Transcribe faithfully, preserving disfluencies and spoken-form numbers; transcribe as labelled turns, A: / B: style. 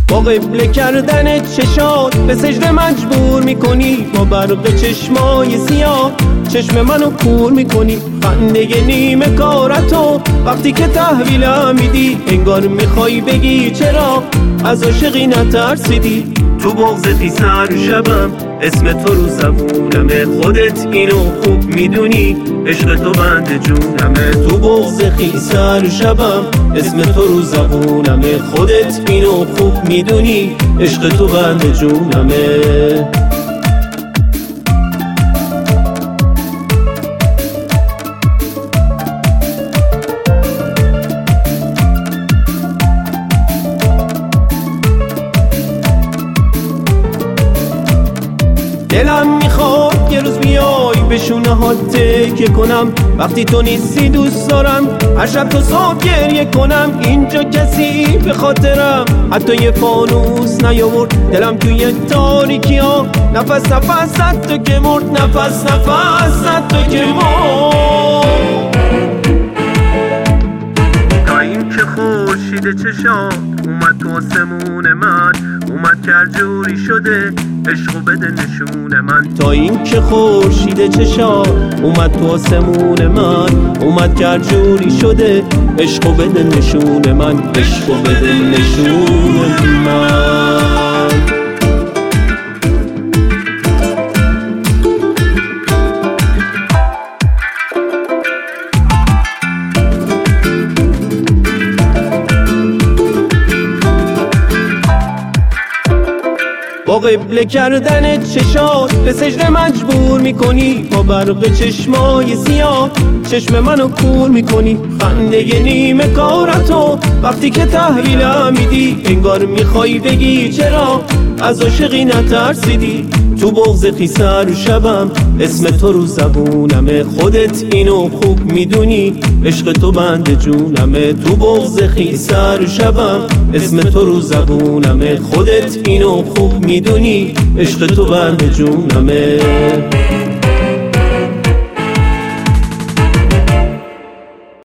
A: با قبله کردن چشات به سجده مجبور میکنی، با برق چشمای سیاه چشم منو کور میکنی. خنده نیمه کارتو وقتی که تحویلم میدی، انگار میخوای بگی چرا از عاشقی نترسیدی. تو بغضتی سر شبم اسم تو رو زبونمه، خودت اینو خوب میدونی عشق تو بند جونمه. تو بغضی سر شبم اسم تو رو زبونمه، خودت اینو خوب میدونی عشق تو بند جونمه. دلم میخواد یه روز بیای به شونه ها تکیه کنم، وقتی تو نیستی دوست دارم هر شب تو صبح گریه کنم. اینجا کسی به خاطرم حتی یه فانوس نیاورد، دلم توی تاریکی ها نفس نفس تو که مرد، نفس نفس تو که مرد. تا این که خورشید چشات اومد تو آسمون من، اومد کرد جوری شده عشقو بده نشون من. تا این که خورشید چشات اومد تو آسمون من، اومد کرد جوری شده عشقو بده نشون من، عشقو بده نشون من. با قبله کردن چشات به سجده مجبور میکنی، با برق چشمای سیاه چشم منو کور میکنی. خنده نیمه کارتو وقتی که تحویلم میدی، انگار میخوای بگی چرا از عاشقی نترسیدی. تو بغض سر شبم اسم تو رو زبونمه، خودت اینو خوب میدونی عشق تو بند جونمه. تو بغض سر شبم اسم تو رو زبونمه، خودت اینو خوب میدونی عشق تو بند جونمه.